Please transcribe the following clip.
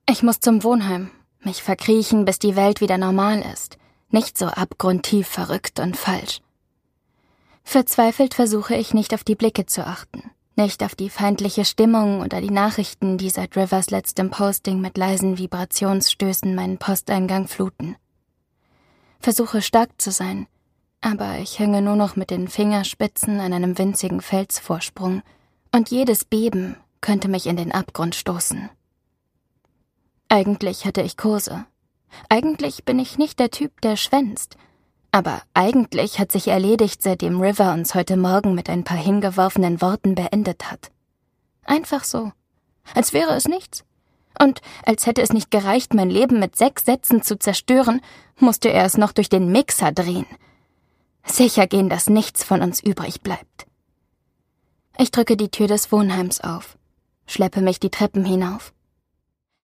Ich muss zum Wohnheim, mich verkriechen, bis die Welt wieder normal ist, nicht so abgrundtief verrückt und falsch. Verzweifelt versuche ich nicht auf die Blicke zu achten, nicht auf die feindliche Stimmung oder die Nachrichten, die seit Rivers letztem Posting mit leisen Vibrationsstößen meinen Posteingang fluten. Versuche stark zu sein, aber ich hänge nur noch mit den Fingerspitzen an einem winzigen Felsvorsprung und jedes Beben könnte mich in den Abgrund stoßen. Eigentlich hatte ich Kurse. Eigentlich bin ich nicht der Typ, der schwänzt. Aber eigentlich hat sich erledigt, seitdem River uns heute Morgen mit ein paar hingeworfenen Worten beendet hat. Einfach so. Als wäre es nichts. Und als hätte es nicht gereicht, mein Leben mit 6 Sätzen zu zerstören, musste er es noch durch den Mixer drehen. Sicher gehen, dass nichts von uns übrig bleibt. Ich drücke die Tür des Wohnheims auf, schleppe mich die Treppen hinauf.